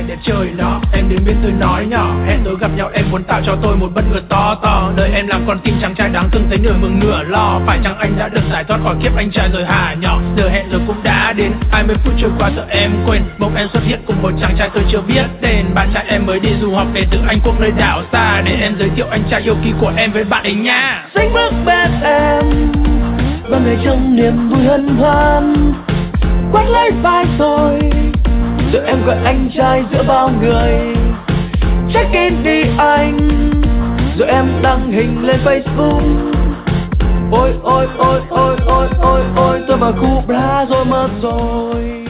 để chơi nó. Em đến bên tôi nói nhỏ, hẹn tôi gặp nhau, em muốn tạo cho tôi một bất ngờ to to. Đời em làm con tim chàng trai đáng thương thấy nửa mừng nửa lo. Phải chăng anh đã được giải thoát khỏi kiếp anh trai rồi hả nhỏ? Giờ hẹn rồi cũng đã đến, 20 phút trôi qua sợ em quên. Bỗng em xuất hiện cùng một chàng trai tôi chưa biết tên. Bạn trai em mới đi du học về từ Anh Quốc nơi đảo xa. Để em giới thiệu anh trai yêu kỳ của em với bạn ấy nha. Xanh bước bên em, bao ngày trong niềm vui hân hoan. Quát lấy vai tôi, giờ em gọi anh trai giữa bao người. Check in đi anh, rồi em đăng hình lên Facebook. Ôi ôi ôi ôi ôi ôi ôi, tôi vào khu bra rồi mất rồi.